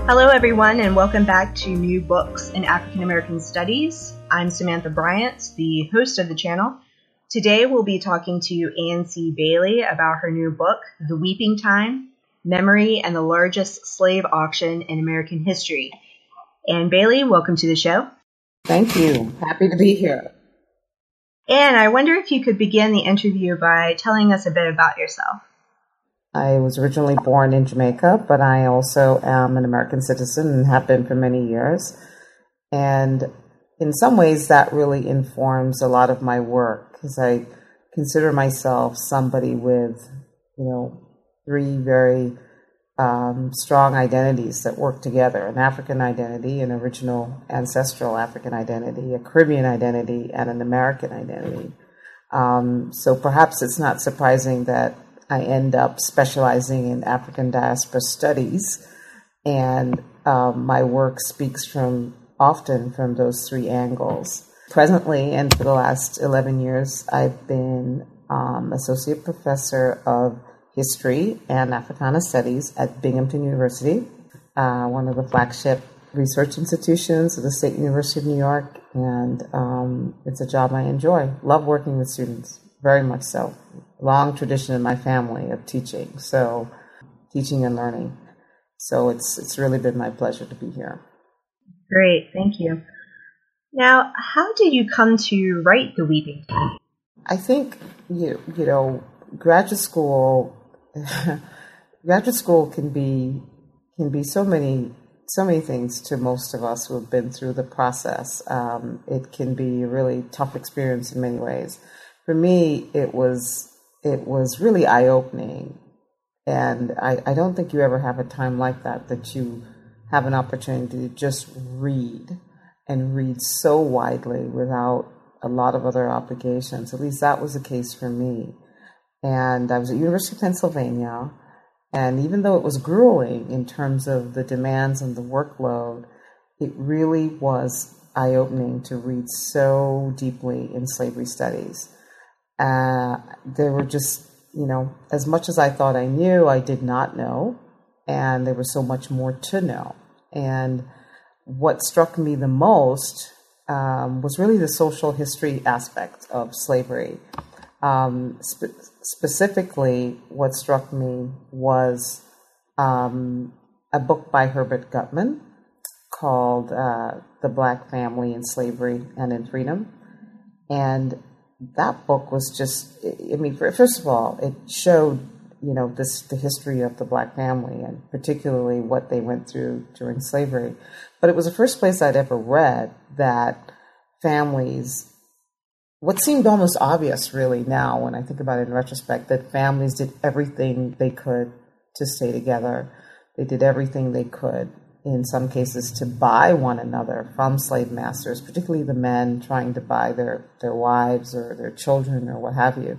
Hello, everyone, and welcome back to New Books in African American Studies. I'm Samantha Bryant, the host of the channel. Today, we'll be talking to Anne C. Bailey about her new book, The Weeping Time: Memory and the Largest Slave Auction in American History. Anne Bailey, welcome to the show. Thank you. Happy to be here. Anne, I wonder if you could begin the interview by telling us a bit about yourself. I was originally born in Jamaica, but I also am an American citizen and have been for many years. And in some ways, that really informs a lot of my work, because I consider myself somebody with, three very strong identities that work together: an African identity, an original ancestral African identity, a Caribbean identity, and an American identity. So perhaps it's not surprising that I end up specializing in African diaspora studies, and my work speaks often from those three angles. Presently, and for the last 11 years, I've been Associate Professor of History and Africana Studies at Binghamton University, one of the flagship research institutions of the State University of New York, and it's a job I enjoy. Love working with students, very much so. Long tradition in my family of teaching and learning. So it's really been my pleasure to be here. Great, thank you. Now, how did you come to write The Weeping Time? I think graduate school can be so many things to most of us who have been through the process. It can be a really tough experience in many ways. For me, it was really eye-opening, and I don't think you ever have a time like that you have an opportunity to just read so widely without a lot of other obligations. At least that was the case for me. And I was at University of Pennsylvania, and even though it was grueling in terms of the demands and the workload, it really was eye-opening to read so deeply in slavery studies. There were just, as much as I thought I knew, I did not know, and there was so much more to know. And what struck me the most was really the social history aspect of slavery. Specifically, what struck me was a book by Herbert Gutman called The Black Family in Slavery and in Freedom. And that book was just, first of all, it showed, the history of the Black family, and particularly what they went through during slavery. But it was the first place I'd ever read that families, what seemed almost obvious really now when I think about it in retrospect, that families did everything they could to stay together. They did everything they could, in some cases, to buy one another from slave masters, particularly the men trying to buy their wives or their children or what have you.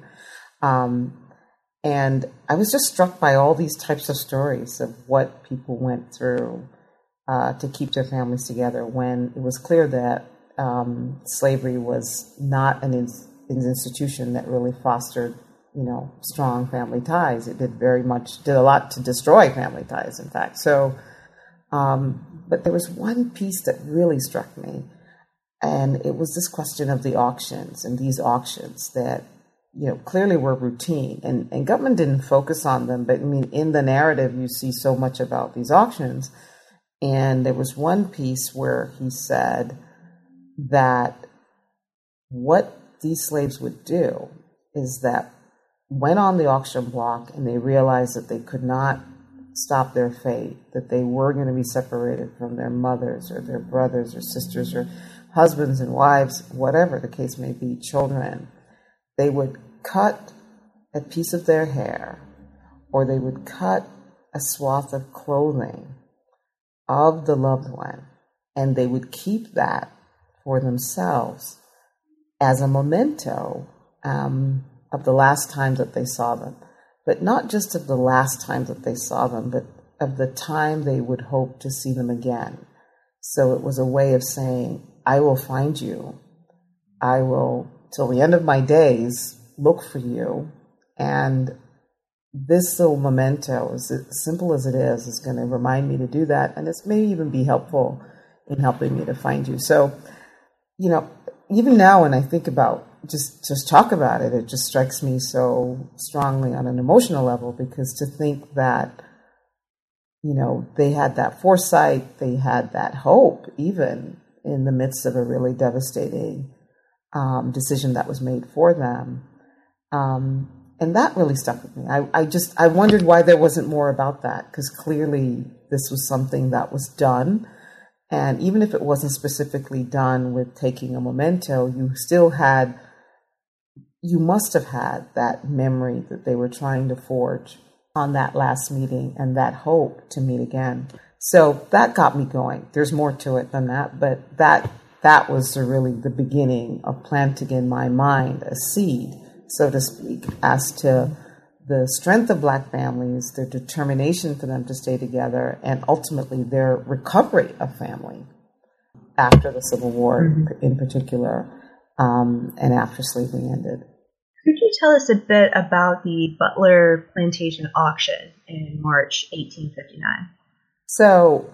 And I was just struck by all these types of stories of what people went through to keep their families together when it was clear that slavery was not an institution that really fostered, strong family ties. It did a lot to destroy family ties, in fact. So, but there was one piece that really struck me, and it was this question of the auctions, and these auctions that, clearly were routine. And Gutman didn't focus on them, but in the narrative, you see so much about these auctions. And there was one piece where he said that what these slaves would do is that went on the auction block and they realized that they could not stop their fate, that they were going to be separated from their mothers or their brothers or sisters or husbands and wives, whatever the case may be, children. They would cut a piece of their hair, or they would cut a swath of clothing of the loved one, and they would keep that for themselves as a memento of the last time that they saw them. But not just of the last time that they saw them, but of the time they would hope to see them again. So it was a way of saying, I will find you. I will, till the end of my days, look for you, and this little memento, as simple as it is going to remind me to do that. And this may even be helpful in helping me to find you. So, even now when I think about just talk about it, it just strikes me so strongly on an emotional level, because to think that, they had that foresight, they had that hope, even in the midst of a really devastating decision that was made for them. And that really stuck with me. I wondered why there wasn't more about that, because clearly this was something that was done. And even if it wasn't specifically done with taking a memento, you must have had that memory that they were trying to forge on that last meeting, and that hope to meet again. So that got me going. There's more to it than that, but that was really the beginning of planting in my mind a seed, so to speak, as to the strength of Black families, their determination for them to stay together, and ultimately their recovery of family after the Civil War in particular, and after slavery ended. Could you tell us a bit about the Butler Plantation auction in March 1859? So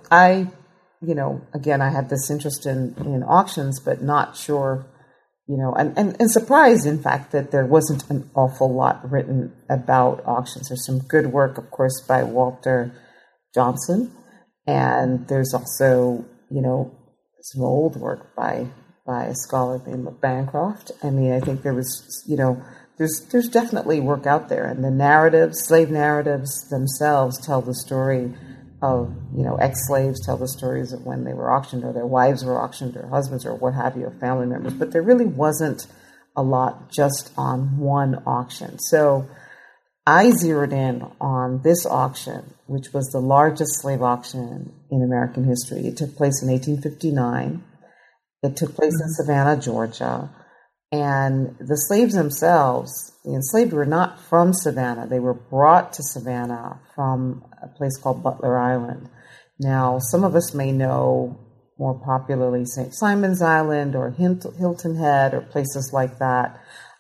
again, I had this interest in auctions, but not sure, and surprised, in fact, that there wasn't an awful lot written about auctions. There's some good work, of course, by Walter Johnson, and there's also, some old work by a scholar named Bancroft. I mean, I think there was, there's definitely work out there, and the slave narratives themselves tell the story of, ex-slaves tell the stories of when they were auctioned, or their wives were auctioned, or husbands, or what have you, or family members. But there really wasn't a lot just on one auction. So I zeroed in on this auction, which was the largest slave auction in American history. It took place in 1859. It took place in Savannah, Georgia. And the slaves themselves, the enslaved, were not from Savannah. They were brought to Savannah from a place called Butler Island. Now, some of us may know more popularly St. Simon's Island or Hilton Head or places like that.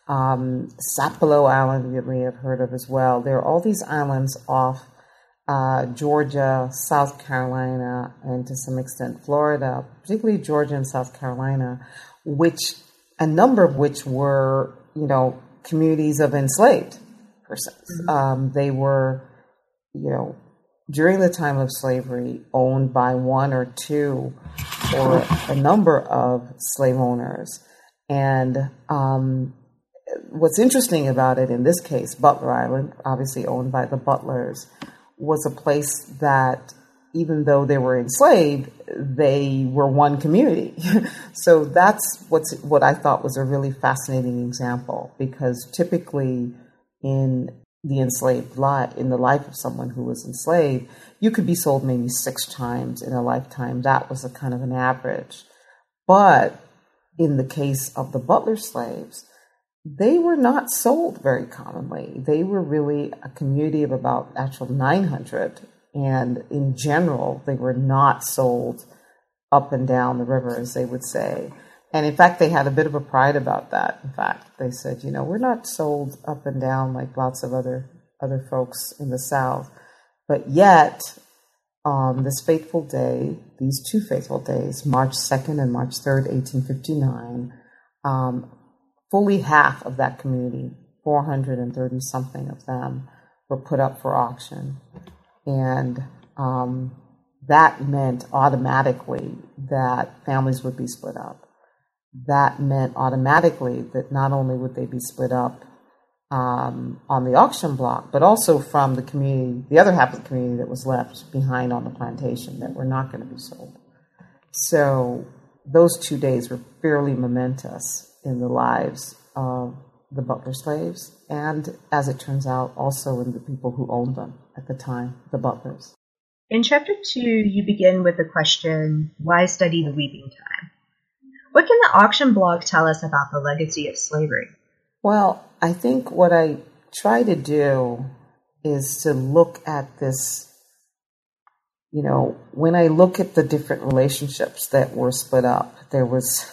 Sapelo Island, you may have heard of as well. There are all these islands off Georgia, South Carolina, and to some extent Florida, particularly Georgia and South Carolina, a number of which were, communities of enslaved persons. They were, during the time of slavery, owned by one or two or a number of slave owners. And what's interesting about it in this case, Butler Island, obviously owned by the Butlers, was a place that, even though they were enslaved, they were one community. So that's what I thought was a really fascinating example, because typically in the life of someone who was enslaved, you could be sold maybe 6 times in a lifetime. That was a kind of an average. But in the case of the Butler slaves, they were not sold very commonly. They were really a community of about 900. And in general, they were not sold up and down the river, as they would say. And in fact, they had a bit of a pride about that. In fact, they said, we're not sold up and down like lots of other folks in the South. But yet, on this fateful day, these 2 fateful days, March 2nd and March 3rd, 1859, fully half of that community, 430 something of them, were put up for auction. And that meant automatically that families would be split up. That meant automatically that not only would they be split up on the auction block, but also from the community, the other half of the community that was left behind on the plantation that were not going to be sold. So those 2 days were fairly momentous in the lives of the Butler slaves, and as it turns out, also in the people who owned them at the time, the Butlers. In Chapter 2, you begin with the question, why study the weeping time? What can the auction blog tell us about the legacy of slavery? Well, I think what I try to do is to look at this, when I look at the different relationships that were split up, there was,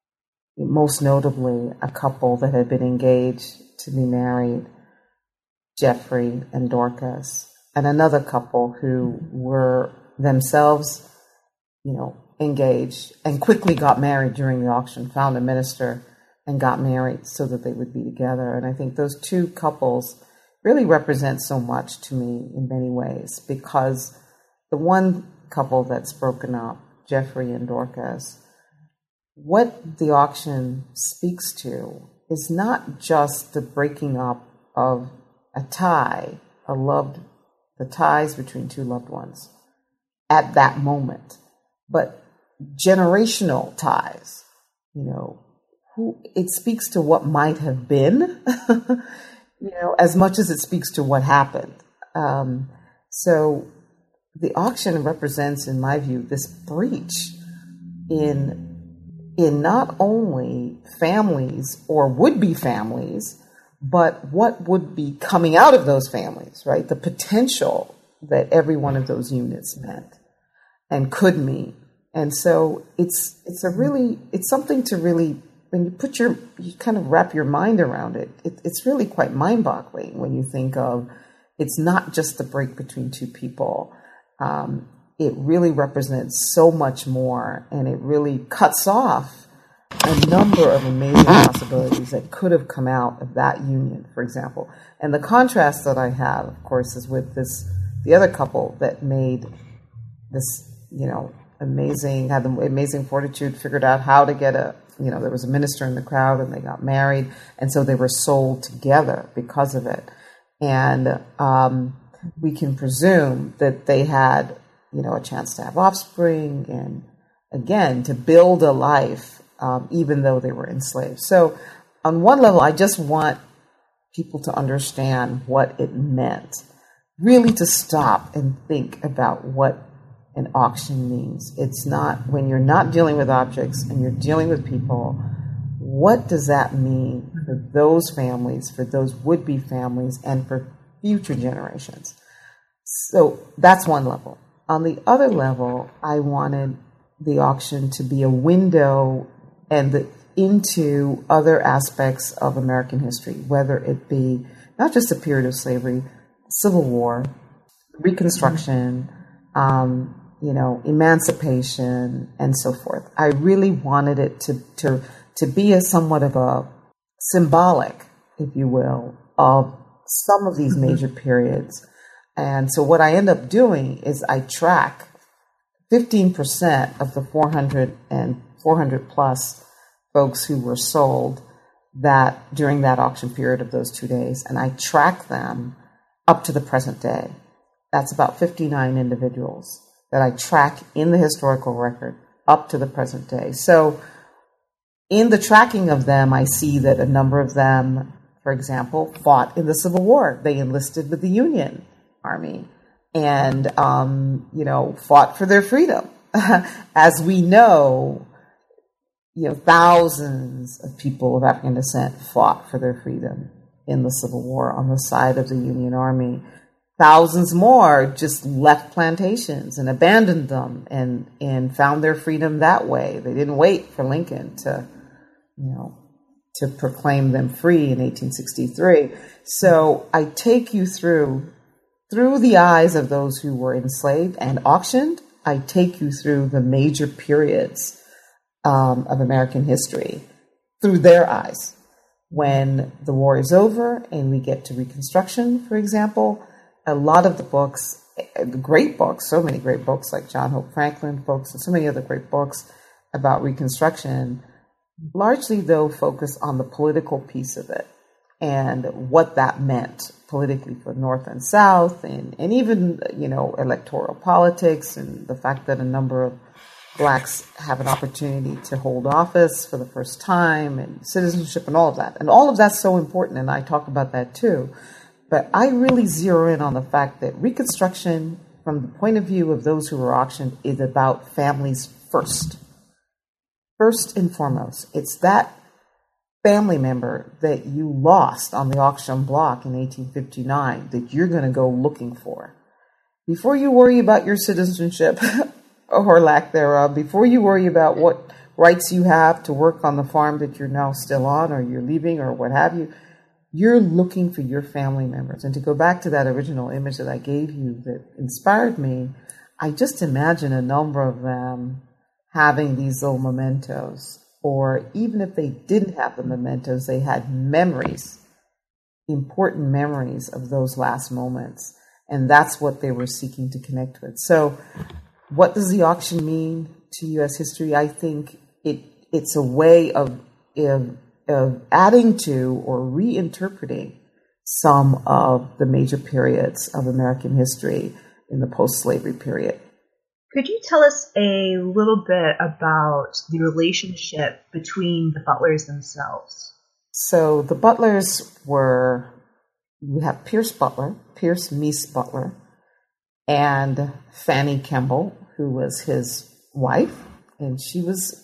most notably a couple that had been engaged to be married Jeffrey and Dorcas, and another couple who were themselves, engaged and quickly got married during the auction, found a minister and got married so that they would be together. And I think those two couples really represent so much to me in many ways, because the one couple that's broken up, Jeffrey and Dorcas, what the auction speaks to is not just the breaking up of a tie, the ties between two loved ones at that moment, but generational ties. It speaks to what might have been, as much as it speaks to what happened. So the auction represents, in my view, this breach in not only families or would-be families, but what would be coming out of those families, right? The potential that every one of those units meant and could mean. And so it's something to really, when you kind of wrap your mind around it, it's really quite mind-boggling when you think of, it's not just the break between two people. It really represents so much more, and it really cuts off a number of amazing possibilities that could have come out of that union, for example. And the contrast that I have, of course, is with the other couple that made this, had the amazing fortitude, figured out how to get there was a minister in the crowd, and they got married, and so they were sold together because of it. And we can presume that they had, a chance to have offspring and, again, to build a life, even though they were enslaved. So on one level, I just want people to understand what it meant, really to stop and think about what an auction means. It's not, when you're not dealing with objects and you're dealing with people, what does that mean for those families, for those would-be families, and for future generations? So that's one level. On the other level, I wanted the auction to be a window into other aspects of American history, whether it be not just a period of slavery, Civil War, Reconstruction, emancipation, and so forth. I really wanted it to be somewhat of a symbolic, if you will, of some of these major periods. And so what I end up doing is I track 15% of the 400 plus folks who were sold during that auction period of those 2 days, and I track them up to the present day. That's about 59 individuals that I track in the historical record up to the present day. So in the tracking of them, I see that a number of them, for example, fought in the Civil War. They enlisted with the Union Army and, fought for their freedom. As we know, thousands of people of African descent fought for their freedom in the Civil War on the side of the Union Army. Thousands more just left plantations and abandoned them and found their freedom that way. They didn't wait for Lincoln to proclaim them free in 1863. So I take you through the eyes of those who were enslaved and auctioned. I take you through the major periods of American history through their eyes. When the war is over and we get to Reconstruction, for example, a lot of the books, great books, so many great books like John Hope Franklin books and so many other great books about Reconstruction, largely though focus on the political piece of it and what that meant politically for North and South and even, electoral politics and the fact that a number of Blacks have an opportunity to hold office for the first time and citizenship and all of that. And all of that's so important, and I talk about that too. But I really zero in on the fact that Reconstruction, from the point of view of those who were auctioned, is about families first. First and foremost, it's that family member that you lost on the auction block in 1859 that you're going to go looking for. Before you worry about your citizenship or lack thereof, before you worry about what rights you have to work on the farm that you're now still on or you're leaving or what have you, you're looking for your family members. And to go back to that original image that I gave you that inspired me, I just imagine a number of them having these little mementos, or even if they didn't have the mementos, they had memories, important memories of those last moments. And that's what they were seeking to connect with. So what does the auction mean to U.S. history? I think it's a way of adding to or reinterpreting some of the major periods of American history in the post-slavery period. Could you tell us a little bit about the relationship between the Butlers themselves? So the Butlers we have Pierce Meese Butler, and Fanny Kemble, who was his wife. And she was,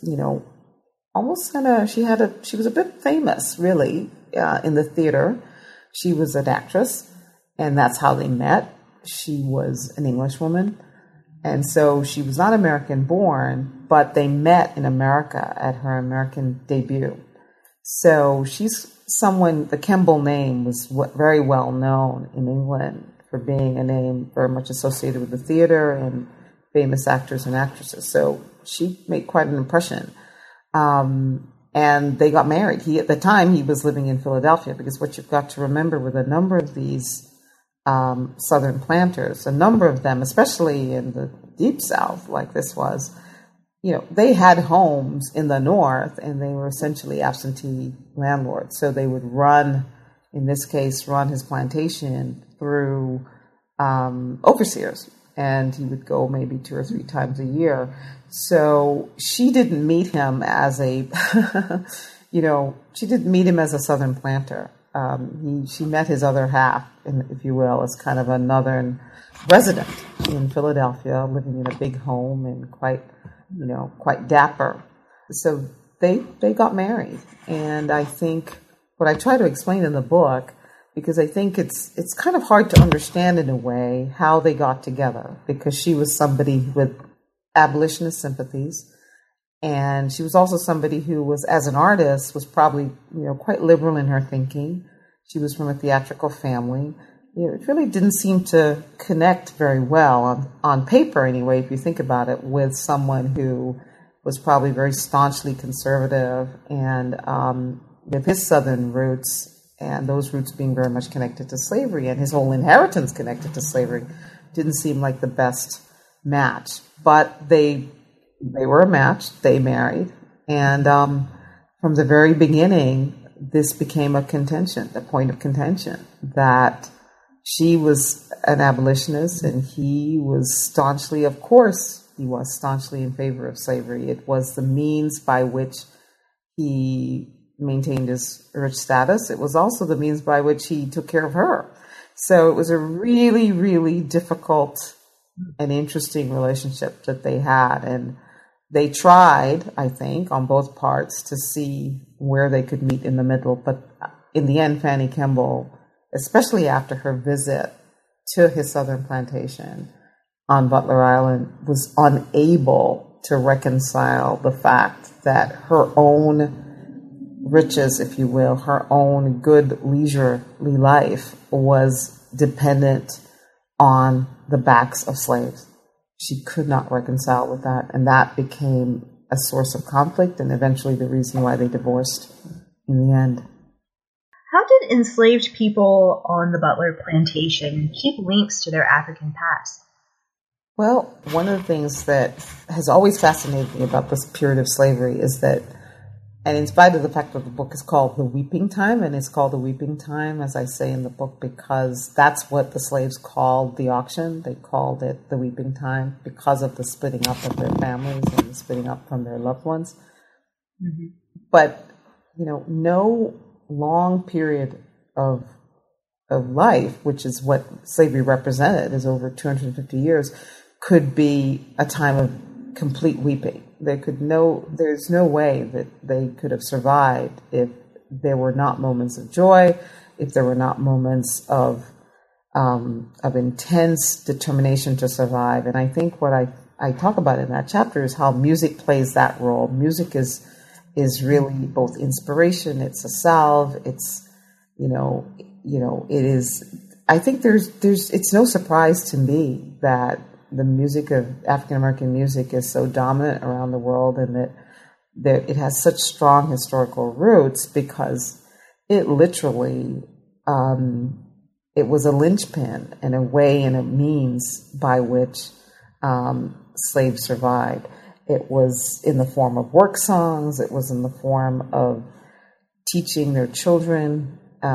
she was a bit famous, really, in the theater. She was an actress, and that's how they met. She was an Englishwoman, and so she was not American born, but they met in America at her American debut. So she's someone, the Kemble name was very well known in England for being a name very much associated with the theater and famous actors and actresses. So she made quite an impression. And they got married. At the time, he was living in Philadelphia, because what you've got to remember with a number of these Southern planters, a number of them, especially in the Deep South, like this was, they had homes in the North, and they were essentially absentee landlords. So they would run his plantation through overseers, and he would go maybe 2 or 3 times a year. So she didn't meet him as she didn't meet him as a Southern planter. She met his other half, if you will, as kind of a Northern resident in Philadelphia, living in a big home and quite dapper. So they got married. And I think what I try to explain in the book, because I think it's kind of hard to understand in a way how they got together, because she was somebody with abolitionist sympathies, and she was also somebody who was, as an artist, was probably quite liberal in her thinking. She was from a theatrical family. It really didn't seem to connect very well on paper, anyway, if you think about it, with someone who was probably very staunchly conservative and with his Southern roots, and those roots being very much connected to slavery, and his whole inheritance connected to slavery, didn't seem like the best match. But they were a match. They married, and from the very beginning, this became a point of contention, that she was an abolitionist, and he was staunchly in favor of slavery. It was the means by which he maintained his rich status. It was also the means by which he took care of her. So it was a really, really difficult and interesting relationship that they had. And they tried, I think, on both parts to see where they could meet in the middle. But in the end, Fanny Kemble, especially after her visit to his Southern plantation on Butler Island, was unable to reconcile the fact that her own riches, if you will, her own good leisurely life was dependent on the backs of slaves. She could not reconcile with that, and that became a source of conflict and eventually the reason why they divorced in the end. How did enslaved people on the Butler plantation keep links to their African past? Well, one of the things that has always fascinated me about this period of slavery is that, and in spite of the fact that the book is called The Weeping Time, and it's called The Weeping Time, as I say in the book, because that's what the slaves called the auction. They called it The Weeping Time because of the splitting up of their families and the splitting up from their loved ones. Mm-hmm. But, no long period of life, which is what slavery represented, is over 250 years, could be a time of complete weeping. There's no way that they could have survived if there were not moments of joy, if there were not moments of intense determination to survive. And I think what I talk about in that chapter is how music plays that role. Music is really both inspiration, it's a salve, it's it is. I think it's no surprise to me that the music of African American music is so dominant around the world, and that it has such strong historical roots, because it literally, it was a linchpin and a way and a means by which slaves survived. It was in the form of work songs. It was in the form of teaching their children,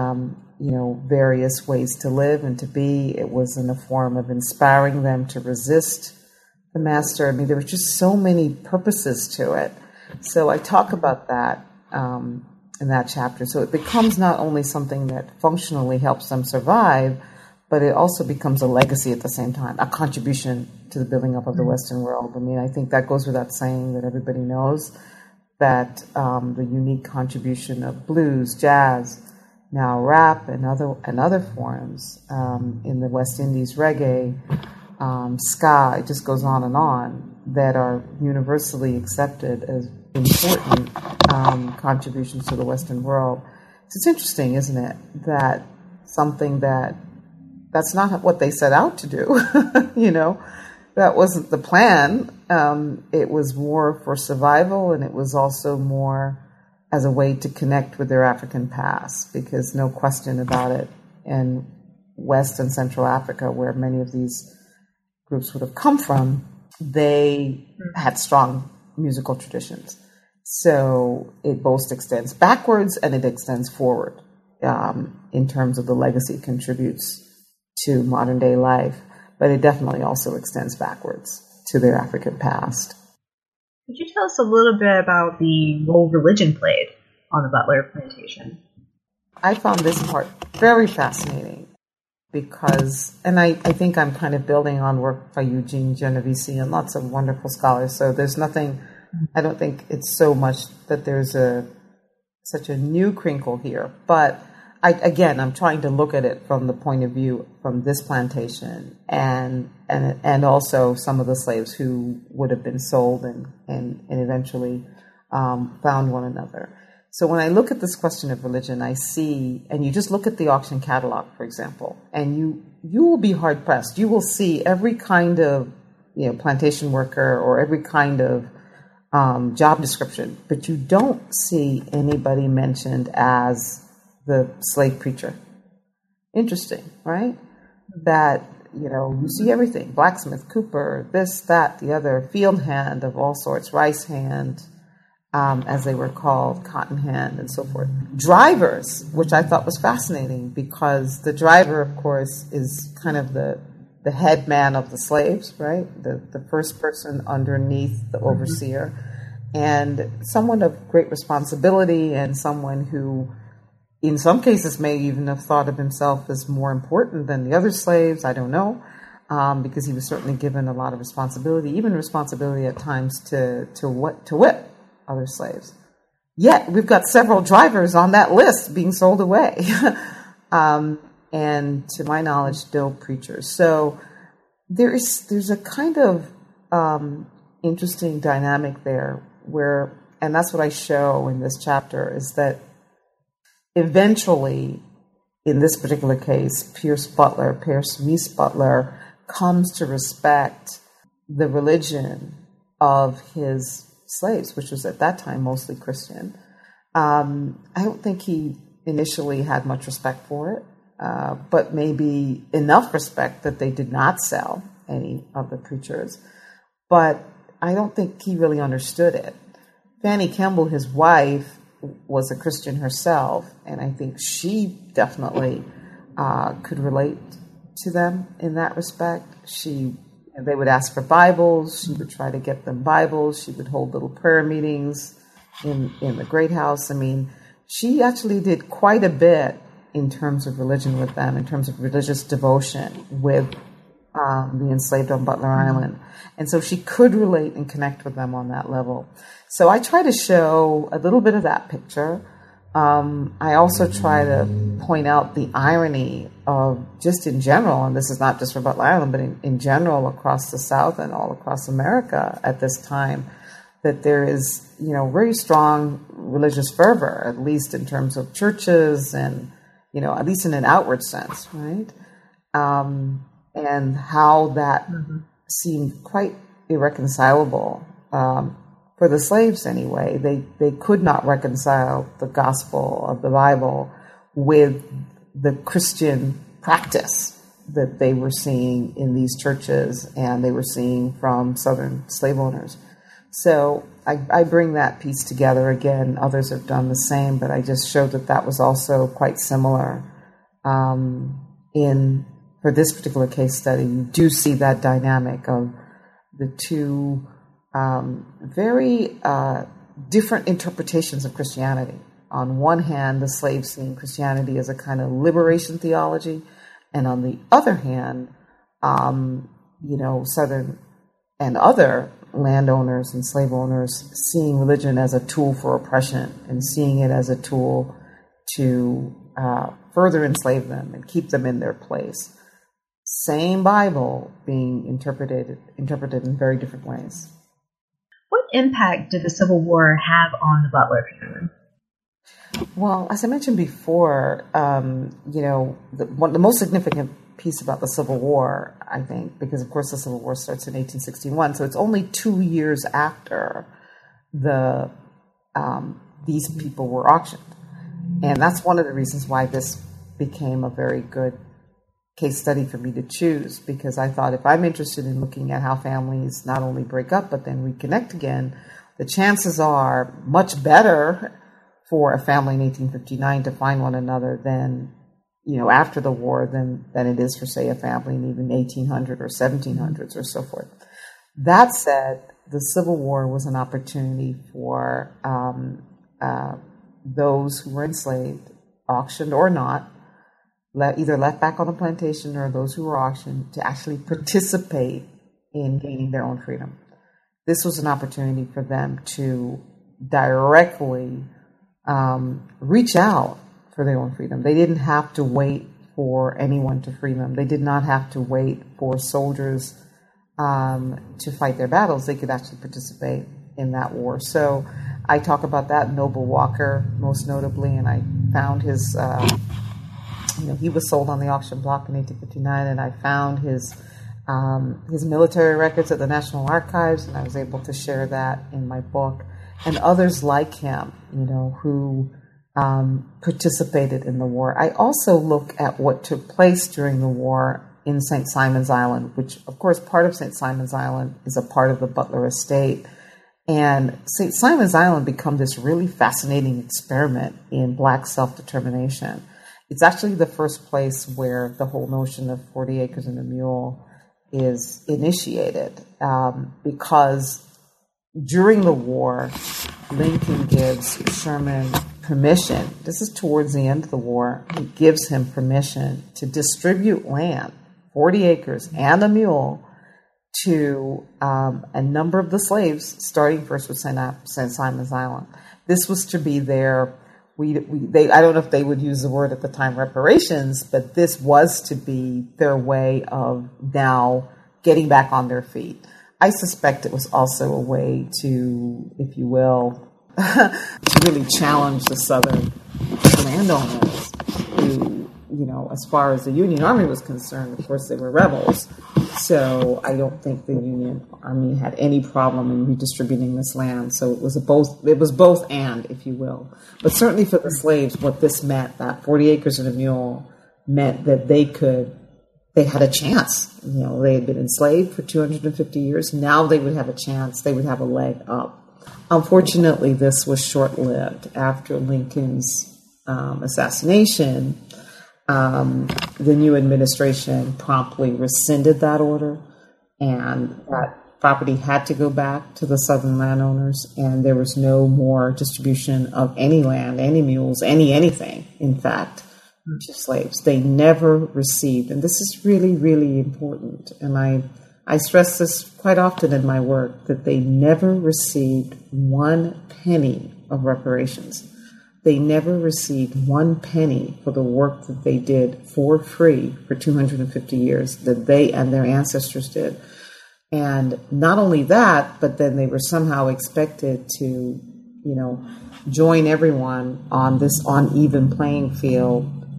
various ways to live and to be. It was in the form of inspiring them to resist the master. I mean, there were just so many purposes to it. So I talk about that in that chapter. So it becomes not only something that functionally helps them survive, but it also becomes a legacy at the same time, a contribution to the building up of the Western world. I mean, I think that goes without saying, that everybody knows that the unique contribution of blues, jazz, now rap, and other forms in the West Indies, reggae, ska, it just goes on, that are universally accepted as important contributions to the Western world. So it's interesting, isn't it, that something that's not what they set out to do, that wasn't the plan. It was more for survival, and it was also more as a way to connect with their African past, because no question about it, in West and Central Africa, where many of these groups would have come from, they had strong musical traditions. So it both extends backwards and it extends forward in terms of the legacy it contributes to modern day life, but it definitely also extends backwards to their African past. Could you tell us a little bit about the role religion played on the Butler plantation? I found this part very fascinating because, and I think I'm kind of building on work by Eugene Genovese and lots of wonderful scholars, so there's nothing, I don't think it's so much that there's such a new crinkle here, but I'm trying to look at it from the point of view from this plantation and also some of the slaves who would have been sold and eventually found one another. So when I look at this question of religion, I see, and you just look at the auction catalog, for example, and you will be hard pressed. You will see every kind of plantation worker or every kind of job description, but you don't see anybody mentioned as the slave preacher. Interesting, right? That, you see everything. Blacksmith, cooper, this, that, the other, field hand of all sorts, rice hand, as they were called, cotton hand, and so forth. Drivers, which I thought was fascinating, because the driver, of course, is kind of the head man of the slaves, right? The first person underneath the overseer, and someone of great responsibility, and someone who in some cases may even have thought of himself as more important than the other slaves. I don't know, because he was certainly given a lot of responsibility, even responsibility at times to whip other slaves. Yet we've got several drivers on that list being sold away, and to my knowledge, still preachers. So there's a kind of interesting dynamic there where, and that's what I show in this chapter, is that eventually, in this particular case, Pierce Meese Butler comes to respect the religion of his slaves, which was at that time mostly Christian. I don't think he initially had much respect for it, but maybe enough respect that they did not sell any of the preachers. But I don't think he really understood it. Fanny Kemble, his wife, was a Christian herself, and I think she definitely could relate to them in that respect. They would ask for Bibles. She would try to get them Bibles. She would hold little prayer meetings in the Great House. I mean, she actually did quite a bit in terms of religion with them, in terms of religious devotion with the enslaved on Butler Island. And so she could relate and connect with them on that level. So I try to show a little bit of that picture. I also try to point out the irony of, just in general, and this is not just for Butler Island, but in general across the South and all across America at this time, that there is, very strong religious fervor, at least in terms of churches and at least in an outward sense, right? And how that seemed quite irreconcilable for the slaves anyway. They could not reconcile the gospel of the Bible with the Christian practice that they were seeing in these churches and they were seeing from Southern slave owners. So I bring that piece together again. Others have done the same, but I just showed that was also quite similar. For this particular case study, you do see that dynamic of the two very different interpretations of Christianity. On one hand, the slaves seeing Christianity as a kind of liberation theology, and on the other hand, Southern and other landowners and slave owners seeing religion as a tool for oppression and seeing it as a tool to further enslave them and keep them in their place. Same Bible being interpreted in very different ways. What impact did the Civil War have on the Butler family? Well, as I mentioned before, the most significant piece about the Civil War, I think, because of course the Civil War starts in 1861, so it's only 2 years after these people were auctioned. And that's one of the reasons why this became a very good case study for me to choose, because I thought if I'm interested in looking at how families not only break up but then reconnect again, the chances are much better for a family in 1859 to find one another than, after the war than it is for, say, a family in even 1800 or 1700s or so forth. That said, the Civil War was an opportunity for those who were enslaved, auctioned or not, either left back on the plantation or those who were auctioned, to actually participate in gaining their own freedom. This was an opportunity for them to directly reach out for their own freedom. They didn't have to wait for anyone to free them. They did not have to wait for soldiers to fight their battles. They could actually participate in that war. So I talk about that, Noble Walker, most notably, and I found his, he was sold on the auction block in 1859, and I found his military records at the National Archives, and I was able to share that in my book. And others like him, who participated in the war. I also look at what took place during the war in St. Simon's Island, which, of course, part of St. Simon's Island is a part of the Butler estate. And St. Simon's Island became this really fascinating experiment in Black self-determination. It's actually the first place where the whole notion of 40 acres and a mule is initiated, because during the war, Lincoln gives Sherman permission. This is towards the end of the war. He gives him permission to distribute land, 40 acres and a mule, to a number of the slaves, starting first with St. Simon's Island. This was to be their, I don't know if they would use the word at the time reparations, but this was to be their way of now getting back on their feet. I suspect it was also a way to, if you will, to really challenge the Southern landowners who, as far as the Union Army was concerned, of course, they were rebels. So I don't think the Union Army had any problem in redistributing this land. So it was both and, if you will. But certainly for the slaves, what this meant, that 40 acres and a mule, meant that they had a chance. They had been enslaved for 250 years. Now they would have a chance. They would have a leg up. Unfortunately, this was short-lived. After Lincoln's assassination, the new administration promptly rescinded that order, and that property had to go back to the Southern landowners, and there was no more distribution of any land, any mules, anything, in fact, to slaves. They never received, and this is really, really important, and I stress this quite often in my work, that they never received 1 penny of reparations. They never received 1 penny for the work that they did for free for 250 years, that they and their ancestors did. And not only that, but then they were somehow expected to, join everyone on this uneven playing field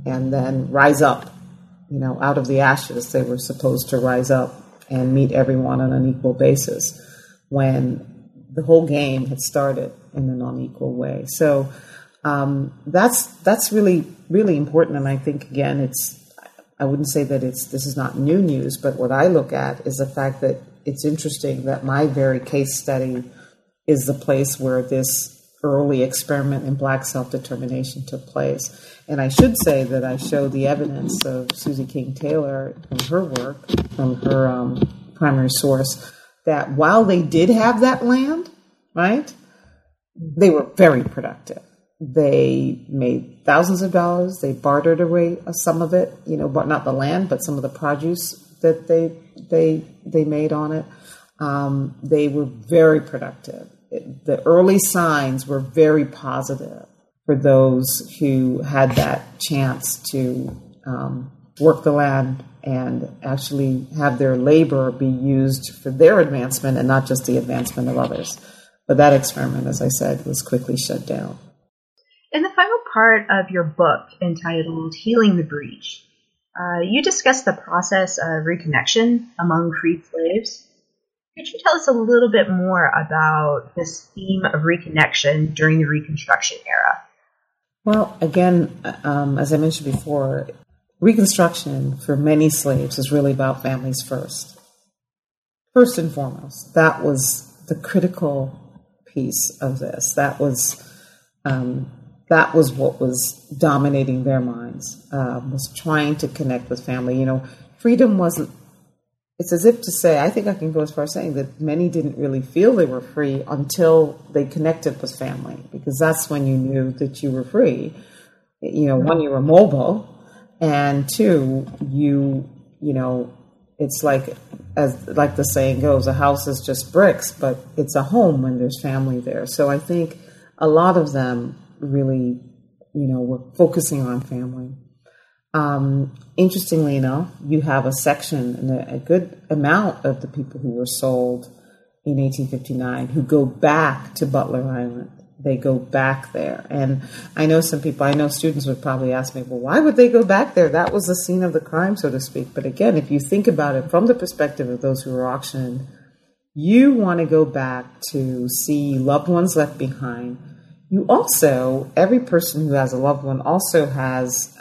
and then rise up. Out of the ashes, they were supposed to rise up and meet everyone on an equal basis when the whole game had started in an unequal way. So that's really, really important. And I think, again, I wouldn't say that this is not new news, but what I look at is the fact that it's interesting that my very case study is the place where this early experiment in Black self-determination took place. And I should say that I show the evidence of Susie King Taylor from her work, from her primary source, that while they did have that land, right, they were very productive. They made thousands of dollars. They bartered away some of it, but not the land, but some of the produce that they made on it. They were very productive. The early signs were very positive for those who had that chance to work the land and actually have their labor be used for their advancement and not just the advancement of others. But that experiment, as I said, was quickly shut down. In the final part of your book, entitled Healing the Breach, you discuss the process of reconnection among freed slaves. Could you tell us a little bit more about this theme of reconnection during the Reconstruction era? Well, again, as I mentioned before, Reconstruction for many slaves is really about families first. First and foremost, that was the critical piece of this. That was what was dominating their minds, was trying to connect with family. Freedom wasn't, it's as if to say, I think I can go as far as saying that many didn't really feel they were free until they connected with family, because that's when you knew that you were free. One, you were mobile, and two, it's like the saying goes, a house is just bricks, but it's a home when there's family there. So I think a lot of them really, were focusing on family. Interestingly enough, you have a section, and a good amount of the people who were sold in 1859 who go back to Butler Island. They go back there. And I know students would probably ask me, well, why would they go back there? That was the scene of the crime, so to speak. But again, if you think about it from the perspective of those who were auctioned, you want to go back to see loved ones left behind. You also, every person who has a loved one also has,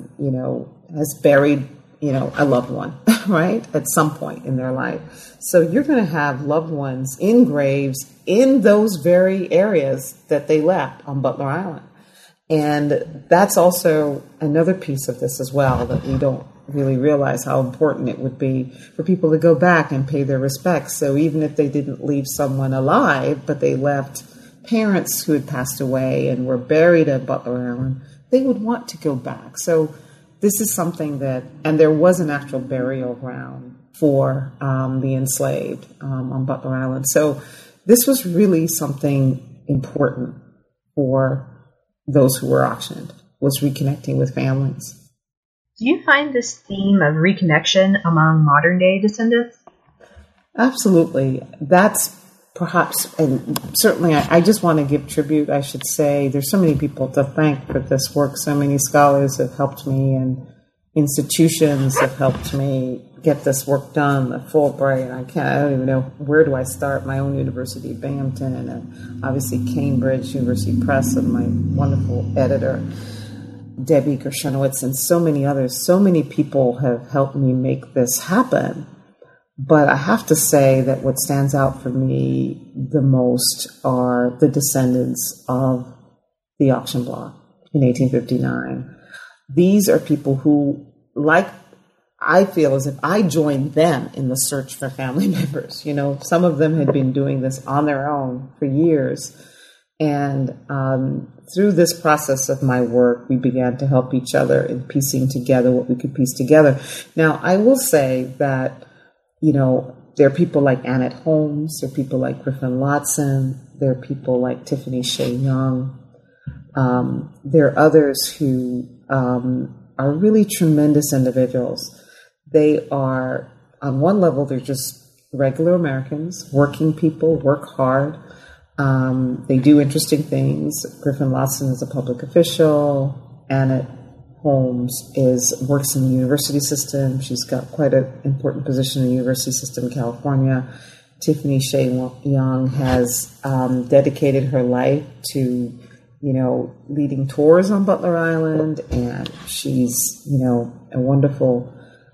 has buried, a loved one, right, at some point in their life. So you're going to have loved ones in graves in those very areas that they left on Butler Island. And that's also another piece of this as well, that we don't really realize how important it would be for people to go back and pay their respects. So even if they didn't leave someone alive, but they left parents who had passed away and were buried at Butler Island, they would want to go back. So this is something and there was an actual burial ground for the enslaved on Butler Island. So this was really something important for those who were auctioned, was reconnecting with families. Do you find this theme of reconnection among modern-day descendants? Absolutely. That's perhaps, and certainly I just want to give tribute, I should say. There's so many people to thank for this work. So many scholars have helped me, and institutions have helped me get this work done. The Fulbright, I don't even know, where do I start? My own university, Binghamton, and obviously Cambridge University Press, and my wonderful editor, Debbie Gershonowitz, and so many others. So many people have helped me make this happen. But I have to say that what stands out for me the most are the descendants of the auction block in 1859. These are people who, I feel as if I joined them in the search for family members. Some of them had been doing this on their own for years. And through this process of my work, we began to help each other in piecing together what we could piece together. Now, I will say that, there are people like Annette Holmes, there are people like Griffin Lotson, there are people like Tiffany Shea Young. There are others who are really tremendous individuals. They are, on one level, they're just regular Americans, working people, work hard. They do interesting things. Griffin Lotson is a public official. Annette Holmes works in the university system. She's got quite an important position in the university system in California. Tiffany Shea Young has dedicated her life to, leading tours on Butler Island, and she's, a wonderful,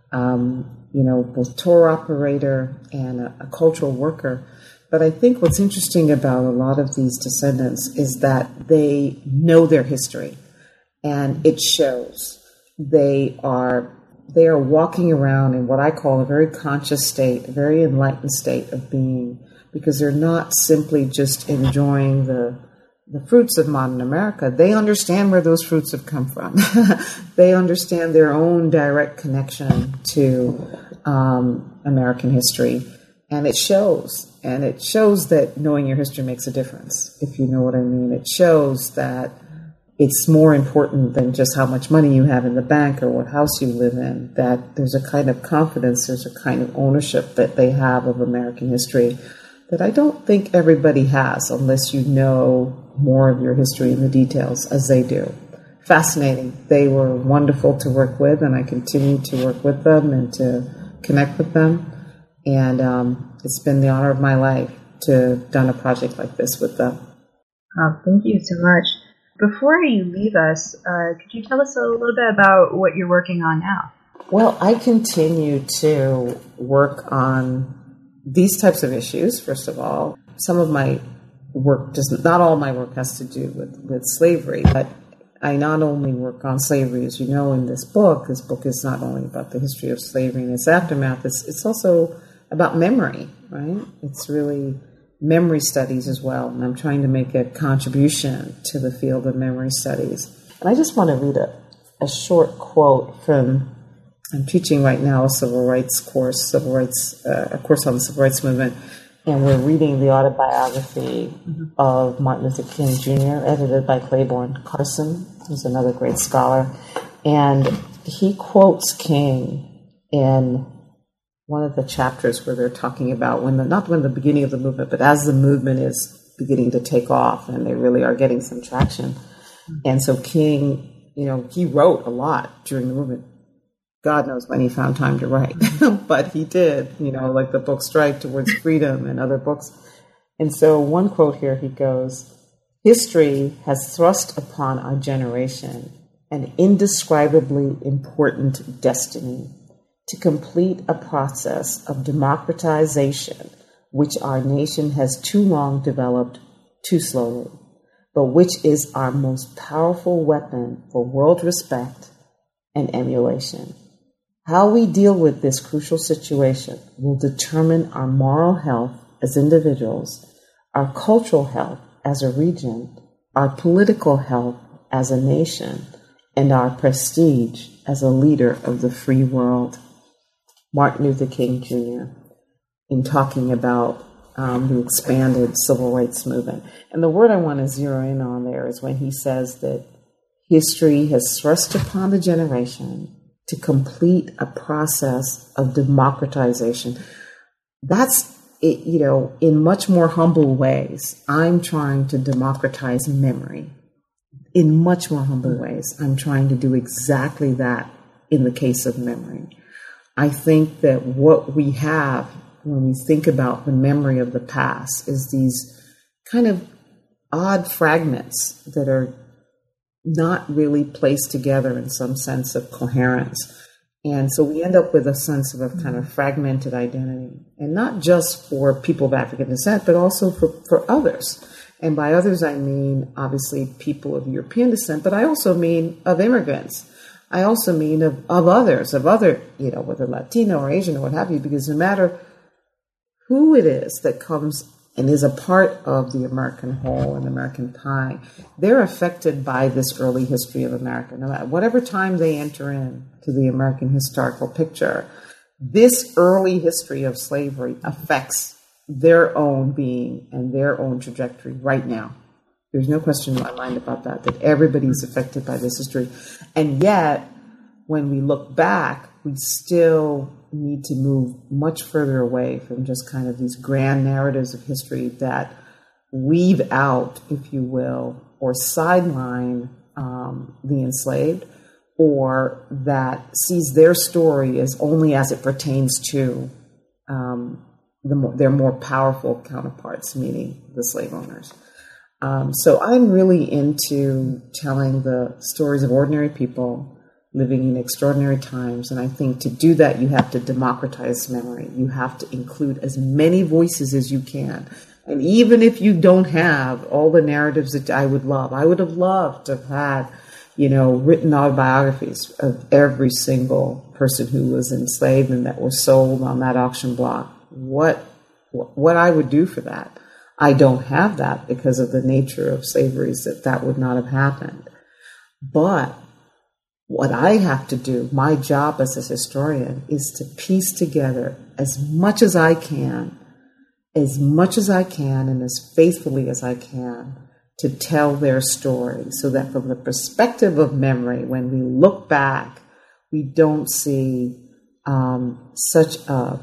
both tour operator and a cultural worker. But I think what's interesting about a lot of these descendants is that they know their history, and it shows. They are walking around in what I call a very conscious state, a very enlightened state of being, because they're not simply just enjoying the fruits of modern America. They understand where those fruits have come from. They understand their own direct connection to American history. And it shows. And it shows that knowing your history makes a difference, if you know what I mean. It shows that it's more important than just how much money you have in the bank or what house you live in, that there's a kind of confidence, there's a kind of ownership that they have of American history that I don't think everybody has unless you know more of your history and the details as they do. Fascinating. They were wonderful to work with, and I continue to work with them and to connect with them. And it's been the honor of my life to have done a project like this with them. Oh, thank you so much. Before you leave us, could you tell us a little bit about what you're working on now? Well, I continue to work on these types of issues, first of all. Some of my work, not all my work has to do with slavery, but I not only work on slavery, as you know, in this book. This book is not only about the history of slavery and its aftermath, it's also about memory, right? It's really memory studies as well, and I'm trying to make a contribution to the field of memory studies. And I just want to read a short quote from, I'm teaching right now a civil rights course, a course on the civil rights movement, and we're reading the autobiography of Martin Luther King Jr., edited by Claiborne Carson, who's another great scholar. And he quotes King in one of the chapters where they're talking about not when the beginning of the movement, but as the movement is beginning to take off and they really are getting some traction. And so King, he wrote a lot during the movement. God knows when he found time to write, but he did, like the book Strike Towards Freedom and other books. And so one quote here, he goes, "History has thrust upon our generation an indescribably important destiny to complete a process of democratization which our nation has too long developed too slowly, but which is our most powerful weapon for world respect and emulation. How we deal with this crucial situation will determine our moral health as individuals, our cultural health as a region, our political health as a nation, and our prestige as a leader of the free world." Martin Luther King Jr. in talking about the expanded civil rights movement. And the word I want to zero in on there is when he says that history has thrust upon the generation to complete a process of democratization. That's, in much more humble ways, I'm trying to democratize memory. In much more humble ways, I'm trying to do exactly that in the case of memory. I think that what we have when we think about the memory of the past is these kind of odd fragments that are not really placed together in some sense of coherence. And so we end up with a sense of a kind of fragmented identity, and not just for people of African descent, but also for others. And by others, I mean, obviously, people of European descent, but I also mean of immigrants. I also mean of others, whether Latino or Asian or what have you, because no matter who it is that comes and is a part of the American whole and American pie, they're affected by this early history of America. No matter whatever time they enter into the American historical picture, this early history of slavery affects their own being and their own trajectory right now. There's no question in my mind about that everybody's affected by this history. And yet, when we look back, we still need to move much further away from just kind of these grand narratives of history that weave out, if you will, or sideline the enslaved, or that sees their story as only as it pertains to their more powerful counterparts, meaning the slave owners. So I'm really into telling the stories of ordinary people living in extraordinary times. And I think to do that, you have to democratize memory. You have to include as many voices as you can. And even if you don't have all the narratives that I would have loved to have had, written autobiographies of every single person who was enslaved and that was sold on that auction block. What I would do for that. I don't have that because of the nature of slavery, that would not have happened. But what I have to do, my job as a historian, is to piece together as much as I can, and as faithfully as I can, to tell their story, so that from the perspective of memory, when we look back, we don't see such a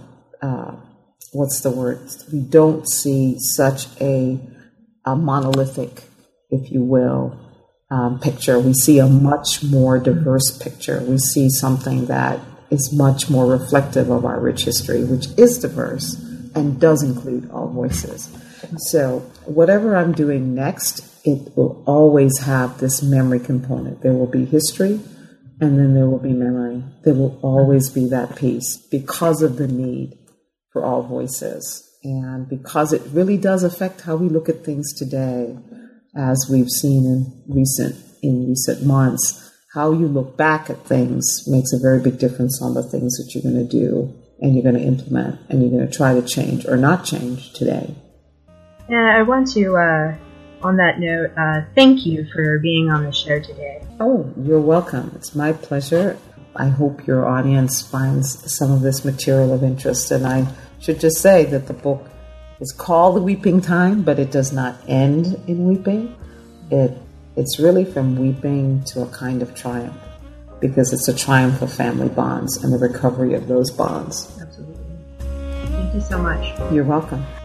we don't see such a monolithic, if you will, picture. We see a much more diverse picture. We see something that is much more reflective of our rich history, which is diverse and does include all voices. So whatever I'm doing next, it will always have this memory component. There will be history, and then there will be memory. There will always be that piece because of the need for all voices, and because it really does affect how we look at things today, as we've seen in recent months. How you look back at things makes a very big difference on the things that you're going to do and you're going to implement and you're going to try to change or not change today. And I want to, on that note, thank you for being on the show today. Oh, you're welcome. It's my pleasure. I hope your audience finds some of this material of interest. And I should just say that the book is called The Weeping Time, but it does not end in weeping. It's really from weeping to a kind of triumph, because it's a triumph of family bonds and the recovery of those bonds. Absolutely. Thank you so much. You're welcome.